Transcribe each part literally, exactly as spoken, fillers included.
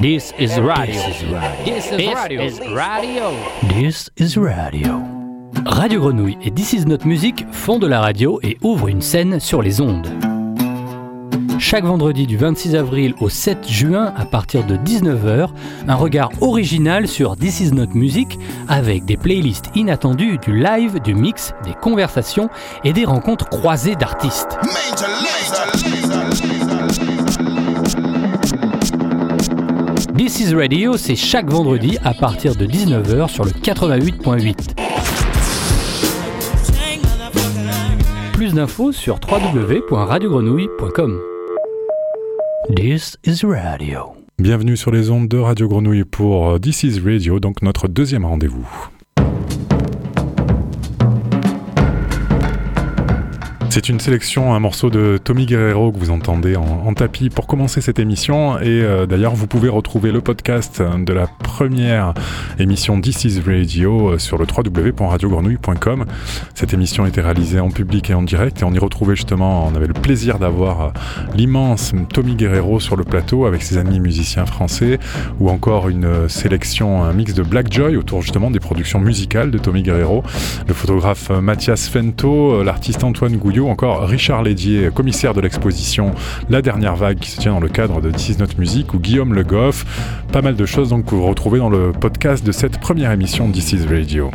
This is radio. This is radio. This is radio. This is radio. Radio Grenouille et This Is Not Music font de la radio et ouvrent une scène sur les ondes. Chaque vendredi du vingt-six avril au sept juin à partir de dix-neuf heures, un regard original sur This Is Not Music avec des playlists inattendues, du live, du mix, des conversations et des rencontres croisées d'artistes. This Is Radio, c'est chaque vendredi à partir de dix-neuf heures sur le quatre-vingt-huit virgule huit. Plus d'infos sur w w w point radio grenouille point com. This is Radio. Bienvenue sur les ondes de Radio Grenouille pour This is Radio, donc notre deuxième rendez-vous. C'est une sélection, un morceau de Tommy Guerrero que vous entendez en, en tapis pour commencer cette émission. Et euh, d'ailleurs, vous pouvez retrouver le podcast de la première émission This is Radio sur le w w w point radio grenouille point com. Cette émission était réalisée en public et en direct et on y retrouvait justement, on avait le plaisir d'avoir l'immense Tommy Guerrero sur le plateau avec ses amis musiciens français, ou encore une sélection, un mix de Black Joy autour justement des productions musicales de Tommy Guerrero, le photographe Mathias Fento, l'artiste Antoine Gouillot, encore Richard Lédier, commissaire de l'exposition La Dernière Vague qui se tient dans le cadre de This Is Not Music, ou Guillaume Le Goff. Pas mal de choses donc que vous retrouvez dans le podcast de cette première émission de This Is Radio.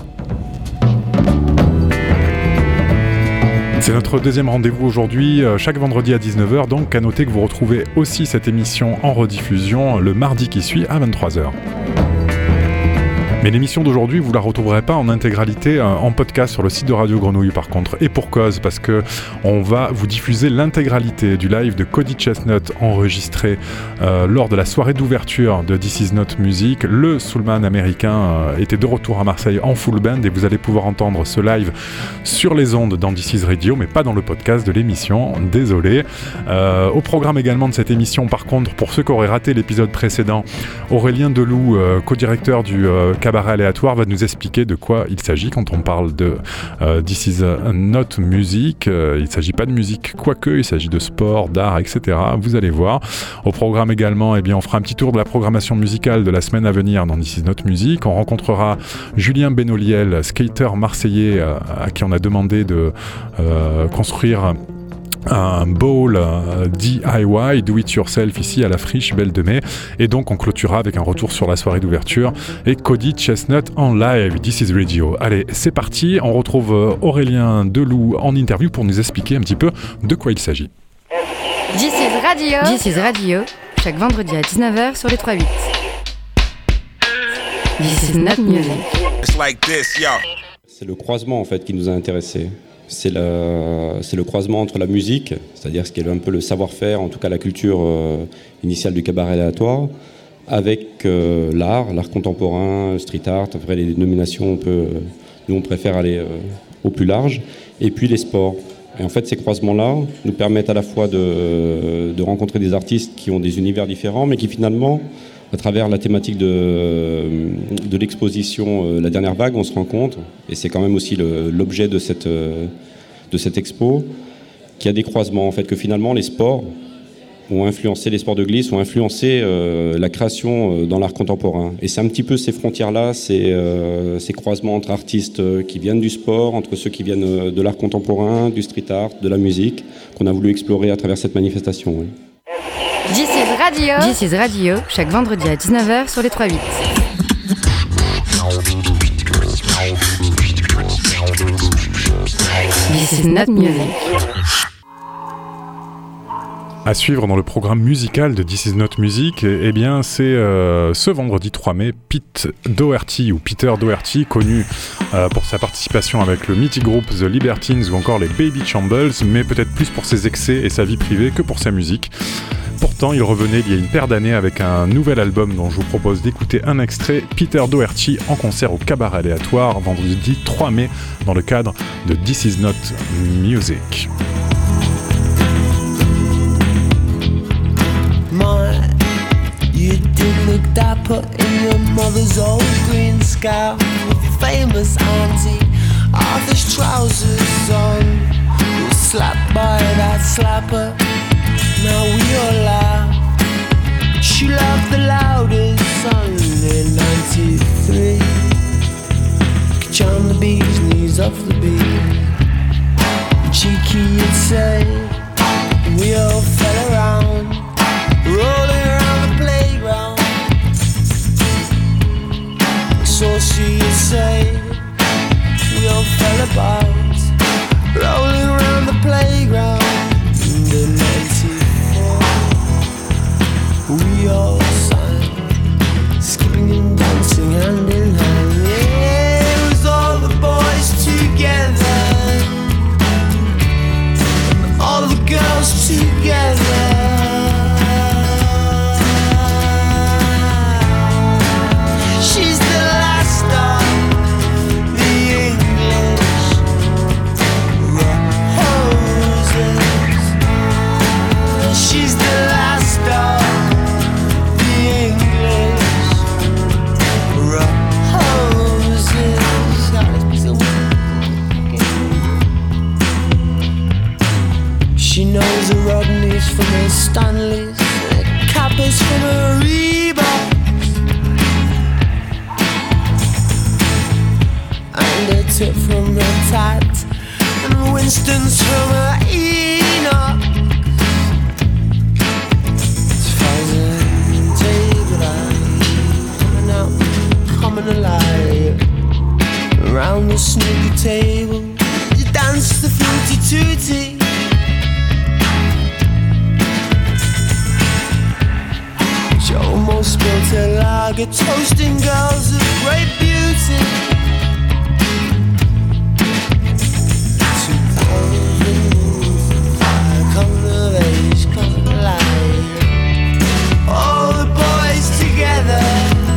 C'est notre deuxième rendez-vous aujourd'hui, chaque vendredi à dix-neuf heures, donc à noter que vous retrouvez aussi cette émission en rediffusion le mardi qui suit à vingt-trois heures. Mais l'émission d'aujourd'hui, vous ne la retrouverez pas en intégralité euh, en podcast sur le site de Radio Grenouille par contre. Et pour cause, parce que on va vous diffuser l'intégralité du live de Cody Chestnut enregistré euh, lors de la soirée d'ouverture de This Is Not Music. Le soulman américain euh, était de retour à Marseille en full band et vous allez pouvoir entendre ce live sur les ondes dans This Is Radio, mais pas dans le podcast de l'émission, désolé. Euh, au programme également de cette émission, par contre, pour ceux qui auraient raté l'épisode précédent, Aurélien Deloup, euh, co-directeur du euh, Cabaret Aléatoire, va nous expliquer de quoi il s'agit quand on parle de euh, This Is Not Music. Euh, il ne s'agit pas de musique, quoique, il s'agit de sport, d'art, et cetera. Vous allez voir. Au programme également, eh bien, on fera un petit tour de la programmation musicale de la semaine à venir dans This Is Not Music. On rencontrera Julien Benoliel, skater marseillais euh, à qui on a demandé de euh, construire un bowl euh, D I Y, do it yourself, ici à la Friche Belle de Mai. Et donc on clôturera avec un retour sur la soirée d'ouverture et Cody Chestnut en live. This is Radio. Allez, c'est parti. On retrouve Aurélien Deloup en interview pour nous expliquer un petit peu de quoi il s'agit. This is Radio. This is Radio. Chaque vendredi à dix-neuf heures sur les trois huit. This is Not Music. It's like this, yo. C'est le croisement en fait qui nous a intéressés. C'est, la, c'est le croisement entre la musique, c'est-à-dire ce qui est un peu le savoir-faire, en tout cas la culture euh, initiale du cabaret aléatoire, avec euh, l'art, l'art contemporain, street art, après les dénominations, on peut, euh, nous on préfère aller euh, au plus large, et puis les sports. Et en fait ces croisements-là nous permettent à la fois de, de rencontrer des artistes qui ont des univers différents, mais qui finalement, à travers la thématique de, de l'exposition euh, La Dernière Vague, on se rend compte, et c'est quand même aussi le, l'objet de cette, euh, de cette expo, qu'il y a des croisements, en fait, que finalement les sports ont influencé, les sports de glisse ont influencé euh, la création euh, dans l'art contemporain. Et c'est un petit peu ces frontières-là, ces, euh, ces croisements entre artistes euh, qui viennent du sport, entre ceux qui viennent euh, de l'art contemporain, du street art, de la musique, qu'on a voulu explorer à travers cette manifestation. Oui. This is Radio. This is Radio, chaque vendredi à dix-neuf heures sur les trois huit. This is Not Music. À suivre dans le programme musical de This Is Not Music, eh bien c'est euh, ce vendredi trois mai, Pete Doherty ou Peter Doherty, connu euh, pour sa participation avec le mythique groupe The Libertines ou encore les Baby Chambles, mais peut-être plus pour ses excès et sa vie privée que pour sa musique. Pourtant, il revenait il y a une paire d'années avec un nouvel album dont je vous propose d'écouter un extrait, Peter Doherty en concert au Cabaret Aléatoire, vendredi trois mai, dans le cadre de This Is Not Music. My, you did look dapper in your mother's old green scout with your famous auntie Arthur's trousers on. You were slapped by that slapper. Now we all laugh. She laughed the loudest song in ninety-three. Could charm the bee's knees off the bee. Cheeky you'd say, and we all fell around, rolling around the playground. Saucy you'd say, we all fell about, rolling around the playground. In the ninety-four, we all sang, skipping and dancing hand in hand. Yeah, it was all the boys together, and all the girls together. She's the last of the English roses. She's the last of the English roses. She knows the Rodneys from her Stanleys, the Kappas from her Reeboks, and a tip from her Tat, and Winston's from her Enoch. It's frozen table light, coming out, coming alive. Around the snooky table, you dance the fruity tooty. She almost spilled her lager, toasting girls of great beauty. Two thousand five, come of age, come alive. All the boys together,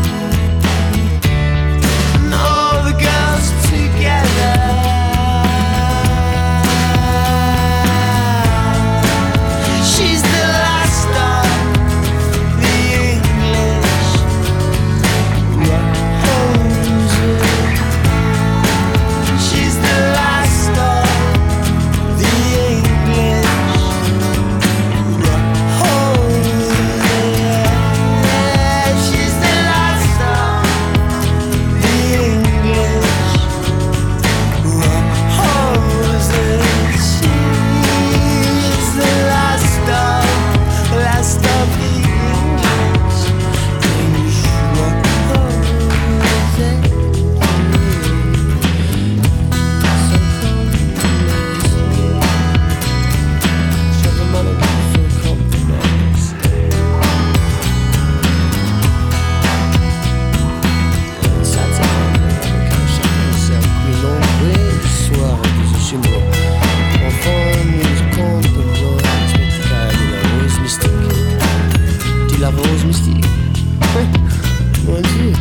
and all the girls together. She's the last of the English roses. She's the last of the English roses. She's the last of the English roses. She's the last of, last of the English, English la rose mystique. Mon Dieu,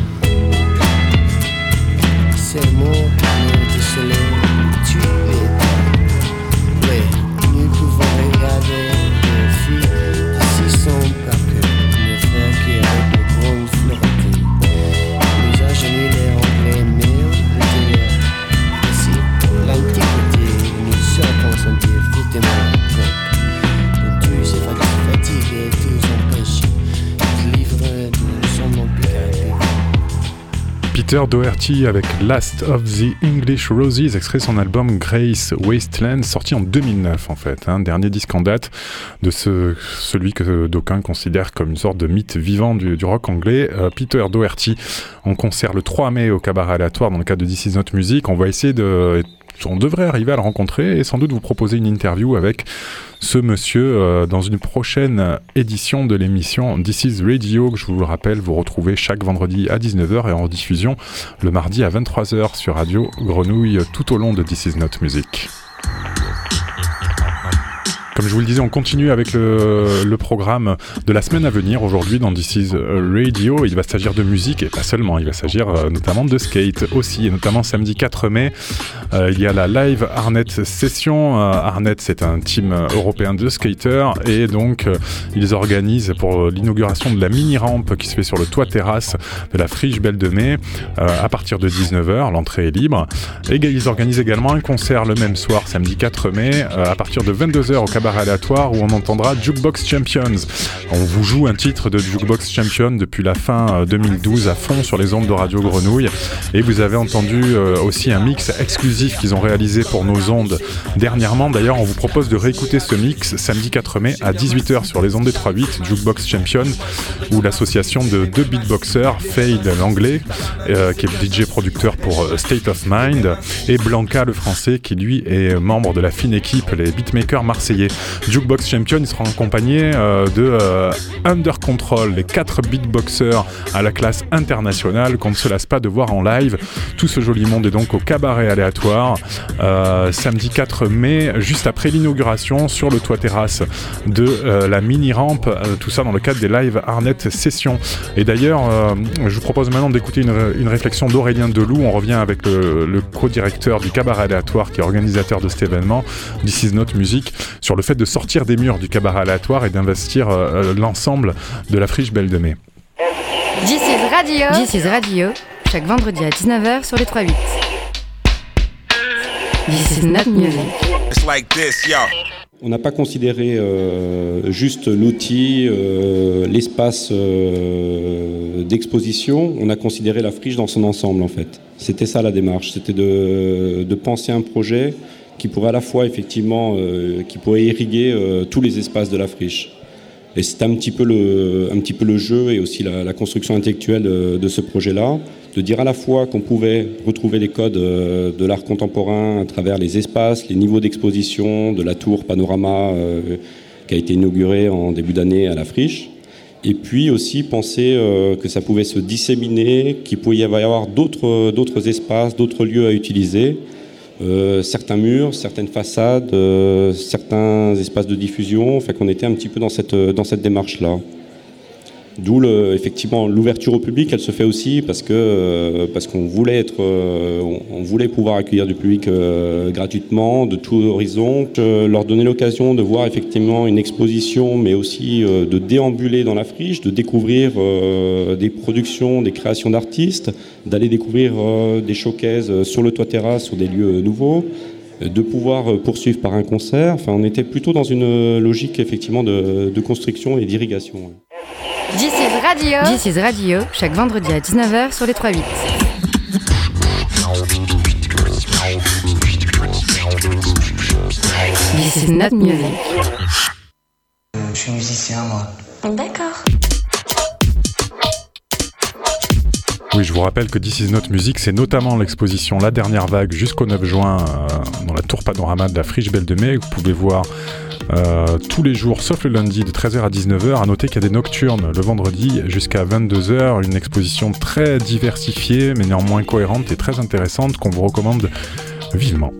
c'est le mot de soleil. Tu es. Oui, nous pouvons regarder les filles d'ici sont pas que nos frères qui avec de grandes fleurettes. Nous agenouillent les anglais, mais on l'intérieur. Ici, l'antiquité, nous serons sentir fitement coq. Donc tu sais fatigué, tous empêchés. Peter Doherty avec Last of the English Roses, extrait son album Grace Wasteland, sorti en deux mille neuf en fait, hein, dernier disque en date de ce, celui que d'aucuns considèrent comme une sorte de mythe vivant du, du rock anglais. Euh, Peter Doherty en concert le trois mai au Cabaret Aléatoire dans le cadre de This Is Not Music. On va essayer de... On devrait arriver à le rencontrer et sans doute vous proposer une interview avec ce monsieur euh, dans une prochaine édition de l'émission This Is Radio, que je vous le rappelle, vous retrouvez chaque vendredi à dix-neuf heures et en diffusion le mardi à vingt-trois heures sur Radio Grenouille tout au long de This Is Not Music. Comme je vous le disais, on continue avec le, le programme de la semaine à venir. Aujourd'hui, dans This Is Radio, il va s'agir de musique et pas seulement. Il va s'agir euh, notamment de skate aussi. Et notamment samedi quatre mai, euh, il y a la Live Arnet Session. Euh, Arnet, c'est un team européen de skaters. Et donc, euh, ils organisent pour l'inauguration de la mini-rampe qui se fait sur le toit terrasse de la Friche Belle de Mai euh, à partir de dix-neuf heures. L'entrée est libre. Et ils organisent également un concert le même soir, samedi quatre mai, euh, à partir de vingt-deux heures au Cabaret Cabaret Aléatoire où on entendra Jukebox Champions. On vous joue un titre de Jukebox Champions depuis la fin deux mille douze à fond sur les ondes de Radio Grenouille, et vous avez entendu euh, aussi un mix exclusif qu'ils ont réalisé pour nos ondes dernièrement. D'ailleurs, on vous propose de réécouter ce mix samedi quatre mai à dix-huit heures sur les ondes des trois huit, Jukebox Champions, où l'association de deux beatboxers, Fade l'anglais, euh, qui est D J producteur pour euh, State of Mind, et Blanca le français, qui lui est membre de la fine équipe, les beatmakers marseillais. Jukebox Champions sera accompagné euh, de euh, Under Control, les quatre beatboxers à la classe internationale qu'on ne se lasse pas de voir en live. Tout ce joli monde est donc au Cabaret Aléatoire euh, samedi quatre mai, juste après l'inauguration sur le toit terrasse de euh, la mini-rampe, euh, tout ça dans le cadre des live Arnet Sessions. Et d'ailleurs, euh, je vous propose maintenant d'écouter une, une réflexion d'Aurélien Deloup. On revient avec le, le co-directeur du Cabaret Aléatoire, qui est organisateur de cet événement, This Is Not Music, sur le fait de sortir des murs du Cabaret Aléatoire et d'investir euh, l'ensemble de la friche Belle de Mai. This is Radio. This is Radio. Chaque vendredi à dix-neuf heures sur les trois huit. This is not music. It's like this, yo. On n'a pas considéré euh, juste l'outil, euh, l'espace euh, d'exposition, on a considéré la friche dans son ensemble en fait. C'était ça la démarche, c'était de, de penser un projet qui pourrait à la fois effectivement, euh, qui pourrait irriguer euh, tous les espaces de la friche. Et c'était un petit peu le, un petit peu le jeu et aussi la, la construction intellectuelle de, de ce projet-là, de dire à la fois qu'on pouvait retrouver les codes euh, de l'art contemporain à travers les espaces, les niveaux d'exposition de la tour Panorama euh, qui a été inaugurée en début d'année à la friche, et puis aussi penser euh, que ça pouvait se disséminer, qu'il pouvait y avoir d'autres, d'autres espaces, d'autres lieux à utiliser, euh, certains murs, certaines façades, euh, certains espaces de diffusion, enfin qu'on était un petit peu dans cette, dans cette démarche-là. D'où le, effectivement l'ouverture au public, elle se fait aussi parce que euh, parce qu'on voulait être, euh, on, on voulait pouvoir accueillir du public euh, gratuitement, de tout horizon, euh, leur donner l'occasion de voir effectivement une exposition, mais aussi euh, de déambuler dans la friche, de découvrir euh, des productions, des créations d'artistes, d'aller découvrir euh, des showcases sur le toit terrasse, sur des lieux nouveaux, de pouvoir poursuivre par un concert. Enfin, on était plutôt dans une logique effectivement de, de construction et d'irrigation. This is Radio. This is Radio, chaque vendredi à dix-neuf heures sur les trois huit. This is not music. Euh, je suis musicien, moi. D'accord. Oui, je vous rappelle que This Is Not Music, c'est notamment l'exposition La Dernière Vague jusqu'au neuf juin euh, dans la tour Panorama de la friche Belle de Mai. Vous pouvez voir euh, tous les jours, sauf le lundi, de treize heures à dix-neuf heures. À noter qu'il y a des nocturnes le vendredi jusqu'à vingt-deux heures. Une exposition très diversifiée, mais néanmoins cohérente et très intéressante qu'on vous recommande vivement.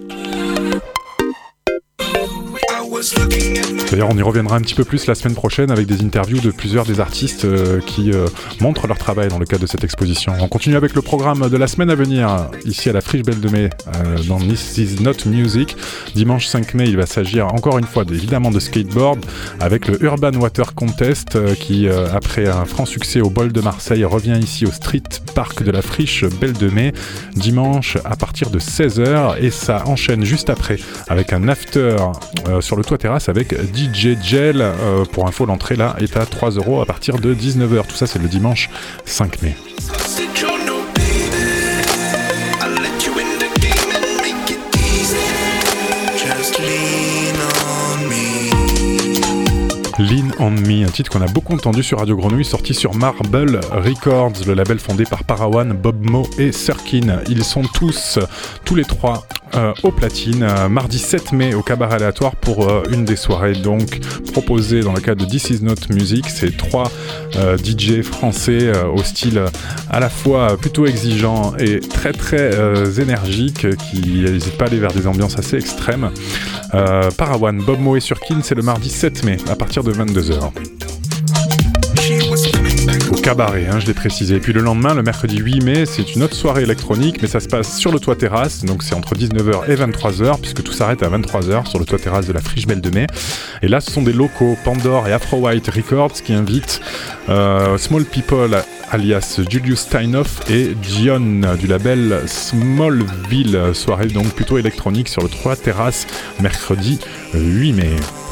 D'ailleurs, on y reviendra un petit peu plus la semaine prochaine avec des interviews de plusieurs des artistes euh, qui euh, montrent leur travail dans le cadre de cette exposition. On continue avec le programme de la semaine à venir, ici à la friche Belle de Mai, euh, dans This Is Not Music. Dimanche cinq mai, il va s'agir encore une fois évidemment de skateboard, avec le Urban Water Contest euh, qui, euh, après un franc succès au Bol de Marseille, revient ici au Street Park de la friche Belle de Mai, dimanche à partir de seize heures, et ça enchaîne juste après avec un after euh, sur le toit terrasse avec D J Gel. Euh, pour info, l'entrée là est à trois euros à partir de dix-neuf heures. Tout ça, c'est le dimanche cinq mai. Lean on Me, un titre qu'on a beaucoup entendu sur Radio Grenouille, sorti sur Marble Records, le label fondé par Parawan, Bob Mo et Sirkin. Ils sont tous, tous les trois, euh, au platine, euh, mardi sept mai au Cabaret Aléatoire pour euh, une des soirées donc proposées dans le cadre de This Is Not Music. C'est trois euh, D J français euh, au style euh, à la fois plutôt exigeant et très très euh, énergique, qui n'hésitent pas à aller vers des ambiances assez extrêmes. Euh, Parawan, Bob Mo et Sirkin, c'est le mardi sept mai à partir de vingt-deux heures. Au cabaret, hein, je l'ai précisé. Et puis le lendemain, le mercredi huit mai, c'est une autre soirée électronique, mais ça se passe sur le toit terrasse, donc c'est entre dix-neuf heures et vingt-trois heures, puisque tout s'arrête à vingt-trois heures sur le toit terrasse de la friche Belle de Mai. Et là, ce sont des locaux, Pandore et Afro White Records, qui invitent euh, Small People, alias Julius Steinhoff, et Dion du label Smallville. Soirée donc plutôt électronique sur le toit terrasse, mercredi huit mai.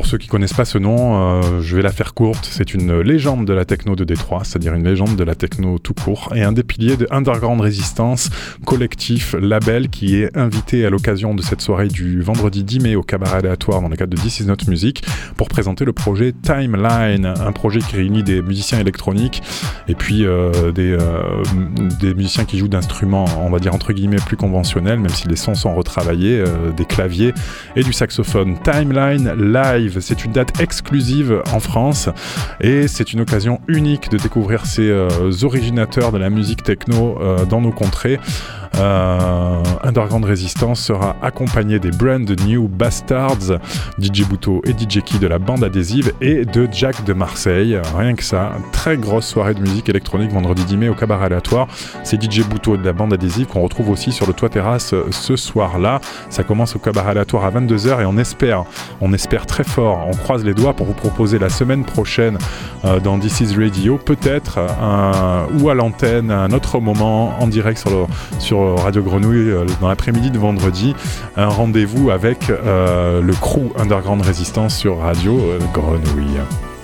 pour ceux qui connaissent pas ce nom, euh, je vais la faire courte. C'est une légende de la techno de Détroit, c'est-à-dire une légende de la techno tout court, et un des piliers de Underground Resistance, collectif, label, qui est invité à l'occasion de cette soirée du vendredi dix mai au Cabaret Aléatoire dans le cadre de This Is Not Music pour présenter le projet Timeline, un projet qui réunit des musiciens électroniques et puis euh, des, euh, des musiciens qui jouent d'instruments, on va dire entre guillemets plus conventionnels, même si les sons sont retravaillés, euh, des claviers et du saxophone. Timeline Live, c'est une date exclusive en France et c'est une occasion unique de découvrir ces euh, originateurs de la musique techno euh, dans nos contrées. Euh, Underground Resistance sera accompagné des Brand New Bastards, D J Bouto et D J Key de la bande adhésive et de Jack de Marseille. Rien que ça, une très grosse soirée de musique électronique vendredi dix mai au Cabaret Aléatoire. C'est D J Bouto de la bande adhésive qu'on retrouve aussi sur le toit terrasse ce soir-là. Ça commence au Cabaret Aléatoire à vingt-deux heures et on espère, on espère très fort, on croise les doigts pour vous proposer la semaine prochaine euh, dans This Is Radio, peut-être un, ou à l'antenne, à un autre moment en direct sur, le, sur Radio Grenouille euh, dans l'après-midi de vendredi, un rendez-vous avec euh, le crew Underground Resistance sur Radio euh, Grenouille.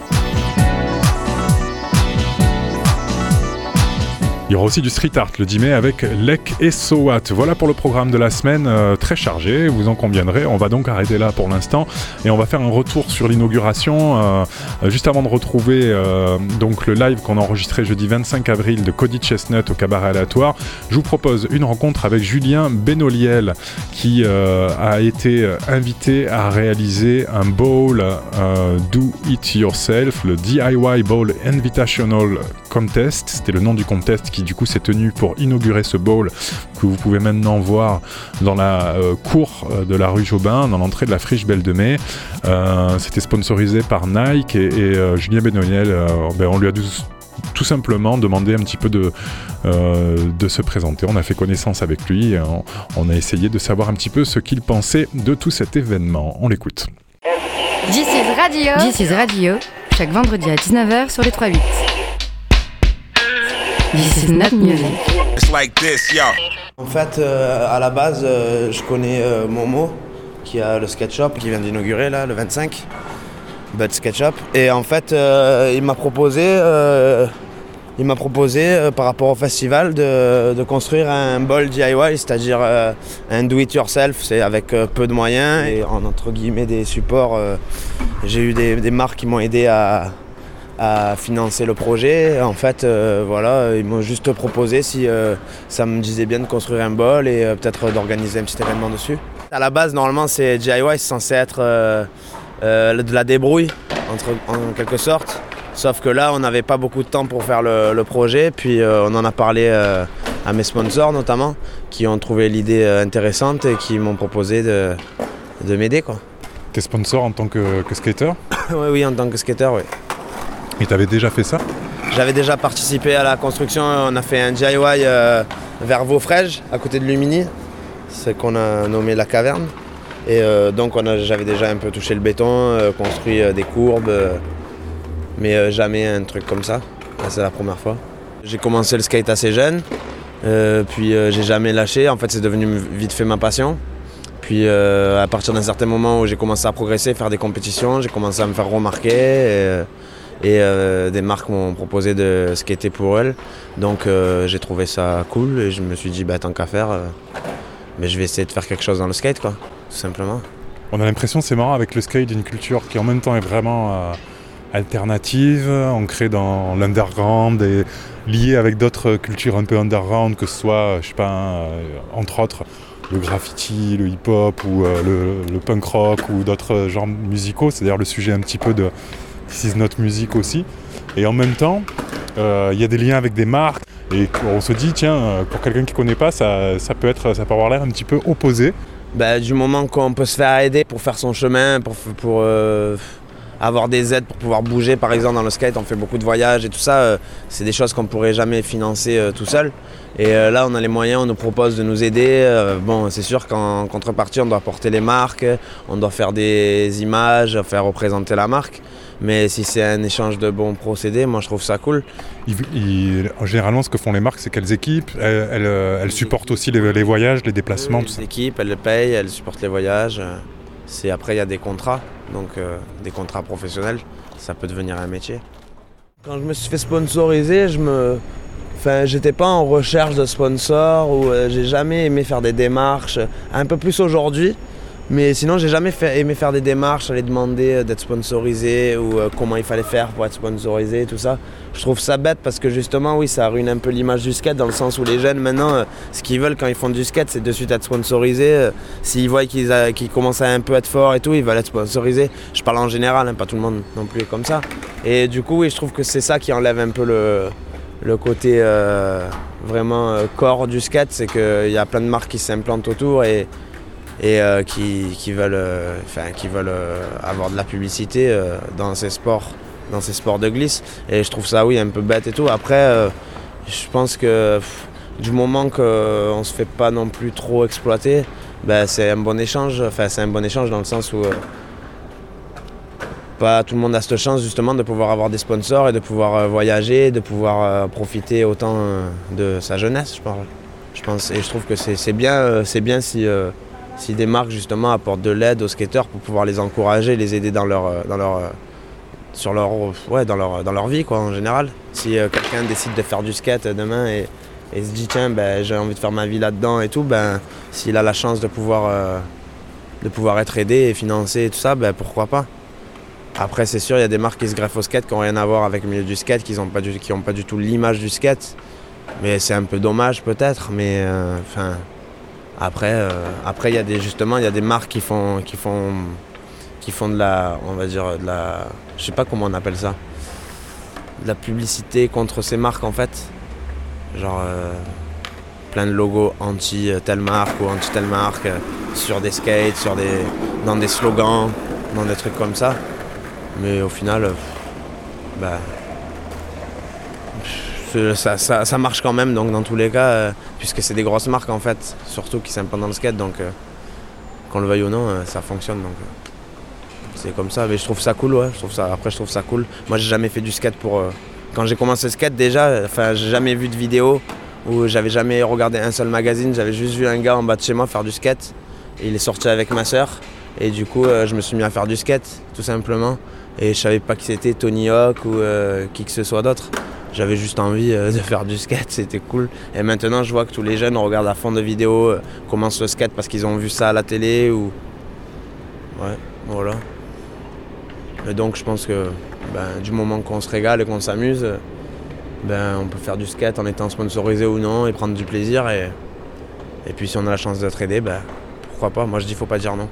Il y aura aussi du street art le dix mai avec Lek et Sowat. Voilà pour le programme de la semaine, euh, très chargé, vous en conviendrez. On va donc arrêter là pour l'instant et on va faire un retour sur l'inauguration euh, juste avant de retrouver euh, donc le live qu'on a enregistré jeudi vingt-cinq avril de Cody Chestnut au Cabaret Aléatoire. Je vous propose une rencontre avec Julien Benoliel qui euh, a été invité à réaliser un bowl euh, Do It Yourself, le D I Y Bowl Invitational Contest. C'était le nom du contest qui du coup s'est tenu pour inaugurer ce bowl que vous pouvez maintenant voir dans la euh, cour de la rue Jobin, dans l'entrée de la friche Belle de Mai. Euh, c'était sponsorisé par Nike et, et euh, Julien Benoliel, euh, ben, on lui a tout, tout simplement demandé un petit peu de, euh, de se présenter. On a fait connaissance avec lui, et on, on a essayé de savoir un petit peu ce qu'il pensait de tout cet événement. On l'écoute. This is Radio. This is Radio, chaque vendredi à dix-neuf heures sur les trois huit. This is not music. It's like this, yo. En fait, euh, à la base, euh, je connais euh, Momo, qui a le skate shop, qui vient d'inaugurer là, le vingt-cinq, Bud Skate Shop. Et en fait, euh, il m'a proposé, euh, il m'a proposé euh, par rapport au festival de, de construire un bowl D I Y, c'est-à-dire euh, un do-it-yourself, c'est avec euh, peu de moyens et en entre guillemets des supports. Euh, j'ai eu des, des marques qui m'ont aidé à à financer le projet. En fait, euh, voilà, ils m'ont juste proposé si euh, ça me disait bien de construire un bowl et euh, peut-être d'organiser un petit événement dessus. À la base, normalement, c'est D I Y, c'est censé être euh, euh, de la débrouille, entre, en quelque sorte. Sauf que là, on n'avait pas beaucoup de temps pour faire le, le projet. Puis euh, on en a parlé euh, à mes sponsors, notamment, qui ont trouvé l'idée euh, intéressante et qui m'ont proposé de, de m'aider, quoi. T'es sponsor en tant que, que skater ? Oui, oui, en tant que skater, oui. Et t'avais déjà fait ça ? J'avais déjà participé à la construction, on a fait un D I Y euh, vers Vaufrèges, à côté de Lumini, c'est qu'on a nommé la caverne. Et euh, donc on a, j'avais déjà un peu touché le béton, euh, construit euh, des courbes, euh, mais euh, jamais un truc comme ça. Là, c'est la première fois. J'ai commencé le skate assez jeune, euh, puis euh, j'ai jamais lâché, en fait c'est devenu vite fait ma passion. Puis euh, à partir d'un certain moment où j'ai commencé à progresser, faire des compétitions, j'ai commencé à me faire remarquer. Et, Et euh, des marques m'ont proposé de skater pour elles. Donc euh, j'ai trouvé ça cool et je me suis dit, bah, tant qu'à faire, euh, mais je vais essayer de faire quelque chose dans le skate, quoi, tout simplement. On a l'impression, c'est marrant, avec le skate, d'une culture qui en même temps est vraiment euh, alternative, ancrée dans l'underground et liée avec d'autres cultures un peu underground, que ce soit, je sais pas, euh, entre autres, le graffiti, le hip-hop ou euh, le, le punk rock ou d'autres genres musicaux. C'est-à-dire le sujet un petit peu de This Is Not Music aussi, et en même temps il euh, y a des liens avec des marques et on se dit tiens, pour quelqu'un qui ne connaît pas, ça, ça, peut être, ça peut avoir l'air un petit peu opposé. Bah, du moment qu'on peut se faire aider pour faire son chemin, pour, pour euh, avoir des aides pour pouvoir bouger, par exemple dans le skate on fait beaucoup de voyages et tout ça, euh, c'est des choses qu'on ne pourrait jamais financer euh, tout seul. Et euh, là on a les moyens, on nous propose de nous aider. Euh, bon, c'est sûr qu'en contrepartie on doit porter les marques, on doit faire des images, faire représenter la marque. Mais si c'est un échange de bons procédés, moi je trouve ça cool. Il, il, généralement, ce que font les marques, c'est qu'elles équipent, elles, elles, elles supportent aussi les, les voyages, les déplacements, oui, tout ça. Elles équipent, elles le payent, elles supportent les voyages. C'est, après, il y a des contrats, donc euh, des contrats professionnels, ça peut devenir un métier. Quand je me suis fait sponsoriser, je me... Enfin, j'étais pas en recherche de sponsor ou euh, j'ai jamais aimé faire des démarches, un peu plus aujourd'hui, mais sinon j'ai jamais fait, aimé faire des démarches, aller demander euh, d'être sponsorisé ou euh, comment il fallait faire pour être sponsorisé, tout ça. Je trouve ça bête parce que justement, oui, ça ruine un peu l'image du skate dans le sens où les jeunes maintenant, euh, ce qu'ils veulent quand ils font du skate, c'est de suite être sponsorisés. Euh, s'ils voient qu'ils, a, qu'ils commencent à un peu être forts et tout, ils veulent être sponsorisés. Je parle en général, hein, pas tout le monde non plus est comme ça. Et du coup, oui, je trouve que c'est ça qui enlève un peu le... Le côté euh, vraiment euh, corps du skate, c'est qu'il y a plein de marques qui s'implantent autour et, et euh, qui, qui veulent, euh, qui veulent euh, avoir de la publicité euh, dans ces sports, dans ces sports de glisse. Et je trouve ça, oui, un peu bête et tout. Après, euh, je pense que pff, du moment qu'on ne se fait pas non plus trop exploiter, ben, c'est un bon échange. Enfin, c'est un bon échange dans le sens où... Euh, Pas tout le monde a cette chance justement de pouvoir avoir des sponsors et de pouvoir voyager, de pouvoir euh, profiter autant euh, de sa jeunesse, je pense. Je pense. Et je trouve que c'est, c'est bien, euh, c'est bien si, euh, si des marques justement apportent de l'aide aux skateurs pour pouvoir les encourager, les aider dans leur, dans leur, sur leur, ouais, dans leur, dans leur vie quoi, en général. Si euh, quelqu'un décide de faire du skate demain et, et se dit tiens ben, j'ai envie de faire ma vie là-dedans et tout, ben, s'il a la chance de pouvoir, euh, de pouvoir être aidé et financé et tout ça, ben, pourquoi pas. Après, c'est sûr, il y a des marques qui se greffent au skate qui n'ont rien à voir avec le milieu du skate, qui n'ont pas, pas du tout l'image du skate. Mais c'est un peu dommage peut-être. Mais euh, après, euh, après, il y a des, justement, il y a des marques qui font, qui font, qui font de la, on va dire, de la, je sais pas comment on appelle ça, de la publicité contre ces marques en fait. Genre euh, plein de logos anti telle marque ou anti telle marque euh, sur des skates, sur des, dans des slogans, dans des trucs comme ça. Mais au final, euh, bah, ça, ça, ça marche quand même, donc dans tous les cas, euh, puisque c'est des grosses marques en fait, surtout qui s'implantent dans le skate, donc euh, qu'on le veuille ou non, euh, ça fonctionne. Donc euh, c'est comme ça, mais je trouve ça cool, ouais. Je trouve ça, après, je trouve ça cool. Moi, j'ai jamais fait du skate pour. Euh, quand j'ai commencé le skate, déjà, enfin, j'ai jamais vu de vidéo où j'avais jamais regardé un seul magazine. J'avais juste vu un gars en bas de chez moi faire du skate. Et il est sorti avec ma sœur, et du coup, euh, je me suis mis à faire du skate, tout simplement. Et je savais pas qui c'était Tony Hawk ou euh, qui que ce soit d'autre. J'avais juste envie euh, de faire du skate, c'était cool. Et maintenant je vois que tous les jeunes regardent à fond de vidéos, euh, commencent le skate parce qu'ils ont vu ça à la télé ou... Ouais, voilà. Et donc je pense que ben, du moment qu'on se régale et qu'on s'amuse, ben, on peut faire du skate en étant sponsorisé ou non et prendre du plaisir. Et, et puis si on a la chance d'être aidé, ben, pourquoi pas. Moi je dis faut pas dire non.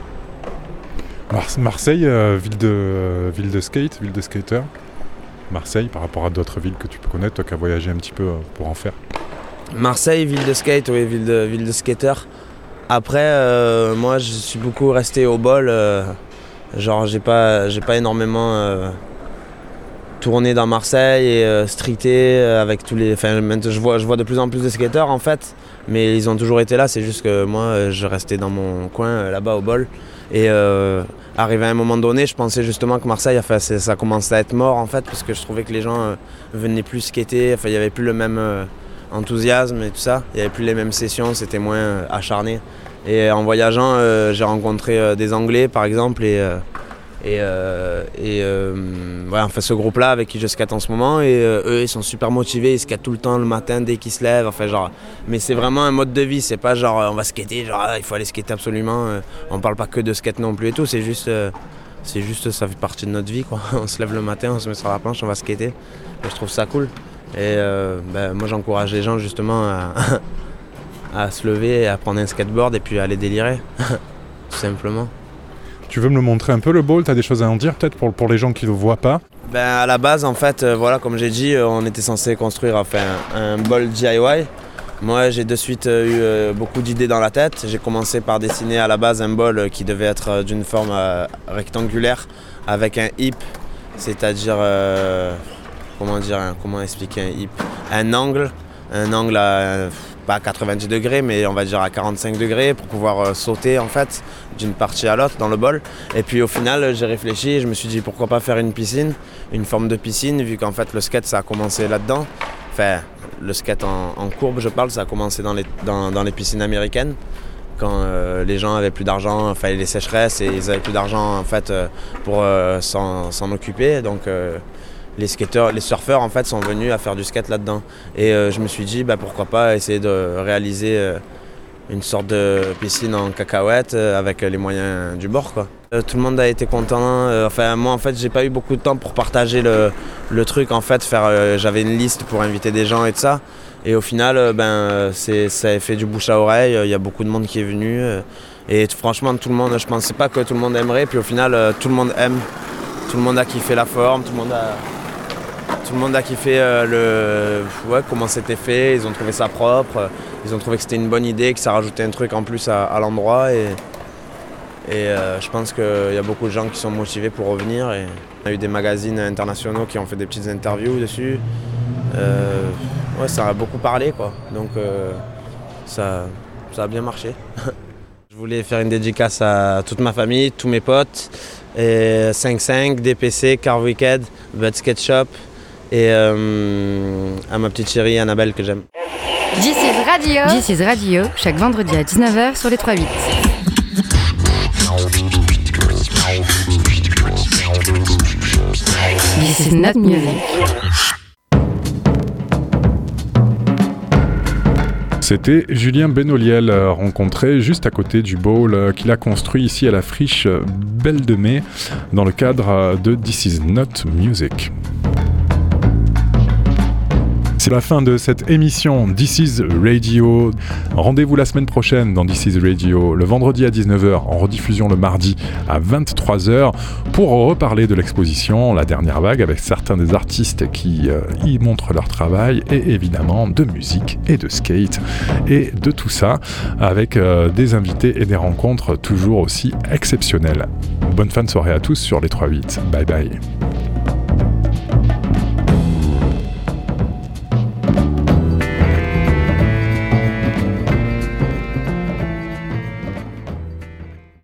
Marseille, euh, ville, de, euh, ville de skate, ville de skater. Marseille, par rapport à d'autres villes que tu peux connaître, toi qui as voyagé un petit peu euh, pour en faire. Marseille, ville de skate, oui, ville de, ville de skater. Après, euh, moi, je suis beaucoup resté au bol. Euh, genre, j'ai pas, j'ai pas énormément euh, tourné dans Marseille et euh, streeté avec tous les... Enfin, je vois, je vois de plus en plus de skateurs, en fait. Mais ils ont toujours été là, c'est juste que moi, je restais dans mon coin, là-bas, au bol. Et euh, arrivé à un moment donné, je pensais justement que Marseille, enfin, ça commençait à être mort en fait, parce que je trouvais que les gens euh, venaient plus skater, enfin, il n'y avait plus le même euh, enthousiasme et tout ça, il n'y avait plus les mêmes sessions, c'était moins euh, acharné. Et en voyageant, euh, j'ai rencontré euh, des Anglais par exemple, et, euh, et, euh, et euh, ouais, enfin, ce groupe-là avec qui je skate en ce moment, et euh, eux ils sont super motivés, ils skatent tout le temps le matin dès qu'ils se lèvent, enfin, genre, mais c'est vraiment un mode de vie, c'est pas genre on va skater, genre il faut aller skater absolument, euh, on parle pas que de skate non plus et tout, c'est juste, euh, c'est juste ça fait partie de notre vie quoi. On se lève le matin, on se met sur la planche, on va skater, et je trouve ça cool. Et euh, ben, moi j'encourage les gens justement à, à se lever, à prendre un skateboard et puis à aller délirer, tout simplement. Tu veux me le montrer un peu le ball? Tu as des choses à en dire peut-être pour, pour les gens qui ne le voient pas? Ben, à la base, en fait, euh, voilà, comme j'ai dit, euh, on était censé construire enfin, un, un ball D I Y. Moi, j'ai de suite euh, eu euh, beaucoup d'idées dans la tête. J'ai commencé par dessiner à la base un ball qui devait être euh, d'une forme euh, rectangulaire avec un hip, c'est-à-dire, euh, comment dire, hein, comment expliquer un hip? Un angle, un angle à... Euh, pas à quatre-vingt-dix degrés, mais on va dire à quarante-cinq degrés pour pouvoir euh, sauter en fait d'une partie à l'autre dans le bol. Et puis au final, j'ai réfléchi et je me suis dit pourquoi pas faire une piscine, une forme de piscine, vu qu'en fait le skate ça a commencé là-dedans. Enfin, le skate en, en courbe, je parle, ça a commencé dans les, dans, dans les piscines américaines. quand euh, les gens avaient plus d'argent, enfin les sécheresses et ils avaient plus d'argent en fait euh, pour euh, s'en, s'en occuper. Donc euh, les skateurs, les surfeurs en fait sont venus à faire du skate là-dedans. Et euh, je me suis dit bah, pourquoi pas essayer de réaliser euh, une sorte de piscine en cacahuète euh, avec les moyens du bord, quoi. Euh, tout le monde a été content. Euh, enfin moi en fait j'ai pas eu beaucoup de temps pour partager le, le truc en fait. Faire, euh, j'avais une liste pour inviter des gens et tout ça. Et au final, euh, ben, c'est, ça a fait du bouche à oreille, il y a beaucoup de monde qui est venu. Euh, et t- franchement, tout le monde, je pensais pas que tout le monde aimerait. Puis au final, euh, tout le monde aime. Tout le monde a kiffé la forme, tout le monde a, tout le monde a kiffé euh, le, ouais, comment c'était fait. Ils ont trouvé ça propre, ils ont trouvé que c'était une bonne idée, que ça rajoutait un truc en plus à, à l'endroit. Et, et euh, je pense qu'il y a beaucoup de gens qui sont motivés pour revenir. Et on a eu des magazines internationaux qui ont fait des petites interviews dessus. Euh, ouais, ça a beaucoup parlé, quoi. Donc euh, ça, ça a bien marché. Je voulais faire une dédicace à toute ma famille, tous mes potes, et cinq cinq, D P C, Car Wicked, Bud Skate Shop et euh, à ma petite chérie Annabelle que j'aime. This is Radio. This is Radio, chaque vendredi à dix-neuf heures sur les trois huit. This is not music. C'était Julien Benoliel, rencontré juste à côté du bowl qu'il a construit ici à la friche Belle de Mai dans le cadre de This is not music. C'est la fin de cette émission This is Radio. Rendez-vous la semaine prochaine dans This is Radio, le vendredi à dix-neuf heures, en rediffusion le mardi à vingt-trois heures, pour reparler de l'exposition La Dernière Vague avec certains des artistes qui euh, y montrent leur travail, et évidemment de musique et de skate et de tout ça, avec euh, des invités et des rencontres toujours aussi exceptionnelles. Bonne fin de soirée à tous sur les trois huit. Bye bye.